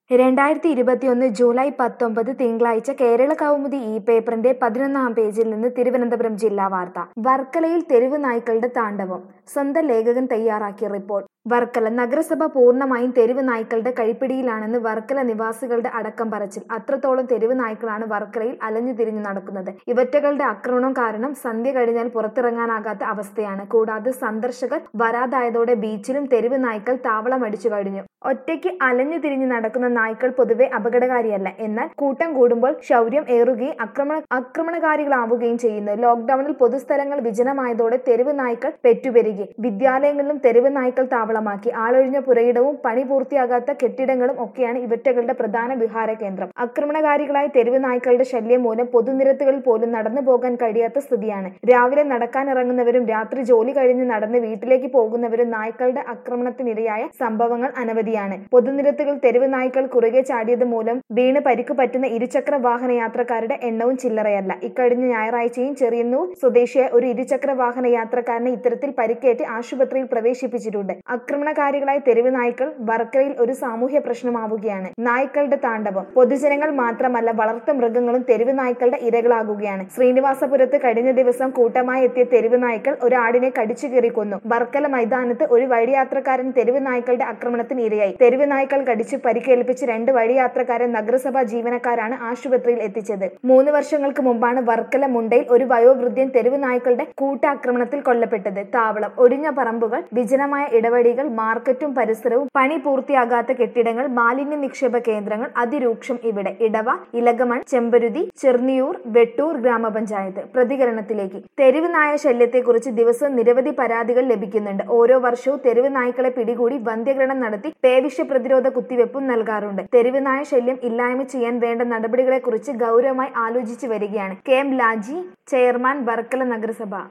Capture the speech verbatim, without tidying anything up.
രണ്ടായിരത്തി ഇരുപത്തിയൊന്ന് ജൂലൈ പത്തൊമ്പത് തിങ്കളാഴ്ച കേരള കൗമുദി ഈ പേപ്പറിന്റെ പതിനൊന്നാം പേജിൽ നിന്ന് തിരുവനന്തപുരം ജില്ലാ വാർത്ത. വർക്കലയിൽ തെരുവ് നായ്ക്കളുടെ താണ്ഡവം. സ്വന്തം ലേഖകൻ തയ്യാറാക്കിയ റിപ്പോർട്ട്. വർക്കല നഗരസഭ പൂർണ്ണമായും തെരുവ് നായ്ക്കളുടെ കൈപ്പിടിയിലാണെന്ന് വർക്കല നിവാസികളുടെ അടക്കം പറച്ചിൽ. അത്രത്തോളം തെരുവ് നായ്ക്കളാണ് വർക്കലയിൽ അലഞ്ഞു തിരിഞ്ഞു നടക്കുന്നത്. ഇവറ്റകളുടെ ആക്രമണം കാരണം സന്ധ്യ കഴിഞ്ഞാൽ പുറത്തിറങ്ങാനാകാത്ത അവസ്ഥയാണ്. കൂടാതെ സന്ദർശകർ വരാതായതോടെ ബീച്ചിലും തെരുവ് നായ്ക്കൾ താവളമടിച്ചു കഴിഞ്ഞു. ഒറ്റയ്ക്ക് അലഞ്ഞു തിരിഞ്ഞു നടക്കുന്ന നായ്ക്കൾ പൊതുവെ അപകടകാരിയല്ല. എന്നാൽ കൂട്ടം കൂടുമ്പോൾ ശൗര്യം ഏറുകയും ആക്രമണ ആക്രമണകാരികളാവുകയും ചെയ്യുന്നു. ലോക്ഡൌണിൽ പൊതുസ്ഥലങ്ങൾ വിജനമായതോടെ തെരുവ് നായ്ക്കൾ പെറ്റുപെരുകി. വിദ്യാലയങ്ങളിലും തെരുവ് നായ്ക്കൾ താവളമാക്കി. ആളൊഴിഞ്ഞ പുരയിടവും പണി പൂർത്തിയാകാത്ത കെട്ടിടങ്ങളും ഒക്കെയാണ് ഇവറ്റകളുടെ പ്രധാന വിഹാര കേന്ദ്രം. ആക്രമണകാരികളായ തെരുവ് നായ്ക്കളുടെ ശല്യം മൂലം പൊതുനിരത്തുകളിൽ പോലും നടന്നു പോകാൻ കഴിയാത്ത സ്ഥിതിയാണ്. രാവിലെ നടക്കാനിറങ്ങുന്നവരും രാത്രി ജോലി കഴിഞ്ഞ് നടന്ന് വീട്ടിലേക്ക് പോകുന്നവരും നായ്ക്കളുടെ ആക്രമണത്തിനിരയായ സംഭവങ്ങൾ അനവധിയാണ്. പൊതുനിരത്തുകൾ തെരുവ് നായ്ക്കൾ കുറുകെ ചാടിയത് മൂലം വീണ് പരിക്കു പറ്റുന്ന ഇരുചക്ര വാഹന യാത്രക്കാരുടെ എണ്ണവും ചില്ലറയല്ല. ഇക്കഴിഞ്ഞ ഞായറാഴ്ചയും ചെറിയന്നൂർ സ്വദേശിയായ ഒരു ഇരുചക്ര വാഹന യാത്രക്കാരനെ ഇത്തരത്തിൽ പരിക്കേറ്റ് ആശുപത്രിയിൽ പ്രവേശിപ്പിച്ചിട്ടുണ്ട്. ആക്രമണകാരികളായ തെരുവ് നായ്ക്കൾ വർക്കലയിൽ ഒരു സാമൂഹ്യ പ്രശ്നമാവുകയാണ്. നായ്ക്കളുടെ താണ്ഡവം. പൊതുജനങ്ങൾ മാത്രമല്ല വളർത്തു മൃഗങ്ങളും തെരുവ് നായ്ക്കളുടെ ഇരകളാകുകയാണ്. ശ്രീനിവാസപുരത്ത് കഴിഞ്ഞ ദിവസം കൂട്ടമായി എത്തിയ തെരുവ് നായ്ക്കൾ ഒരു ആടിനെ കടിച്ചു കീറി കൊന്നു. വർക്കല മൈതാനത്ത് ഒരു വഴിയാത്രക്കാരൻ തെരുവ് നായ്ക്കളുടെ ആക്രമണത്തിന് ഇരയായി. തെരുവ് നായ്ക്കൾ കടിച്ച് പരിക്കേൽപ്പിച്ച് രണ്ട് വഴിയാത്രക്കാരെ നഗരസഭാ ജീവനക്കാരാണ് ആശുപത്രിയിൽ എത്തിച്ചത്. മൂന്ന് വർഷങ്ങൾക്ക് മുമ്പാണ് വർക്കല മുണ്ടയിൽ ഒരു വയോവൃദ്ധൻ തെരുവ് നായ്ക്കളുടെ കൂട്ടാക്രമണത്തിൽ കൊല്ലപ്പെട്ടത്. താവളം, ഒഴിഞ്ഞ പറമ്പുകൾ, വിജനമായ ഇടവഴികൾ, മാർക്കറ്റും പരിസരവും, പണി പൂർത്തിയാകാത്ത കെട്ടിടങ്ങൾ, മാലിന്യ നിക്ഷേപ കേന്ദ്രങ്ങൾ അതിരൂക്ഷം ഇവിടെ. ഇടവ, ഇലകമൺ, ചെമ്പരുതി, ചെർണിയൂർ, വെട്ടൂർ ഗ്രാമപഞ്ചായത്ത്. പ്രതികരണത്തിലേക്ക്. തെരുവ് നായ ശല്യത്തെക്കുറിച്ച് ദിവസവും നിരവധി പരാതികൾ ലഭിക്കുന്നുണ്ട്. ഓരോ വർഷവും തെരുവ് നായ്ക്കളെ പിടികൂടി വന്ധ്യഗ്രഹണം നടത്തി പേവിഷ പ്രതിരോധ കുത്തിവെപ്പും നൽകാറുണ്ട്. തെരുവ് നായ ശല്യം ഇല്ലായ്മ ചെയ്യാൻ വേണ്ട നടപടികളെക്കുറിച്ച് ഗൗരവമായി ആലോചിച്ചു വരികയാണ്. K M Laji, chairman, Varkala നഗരസഭ.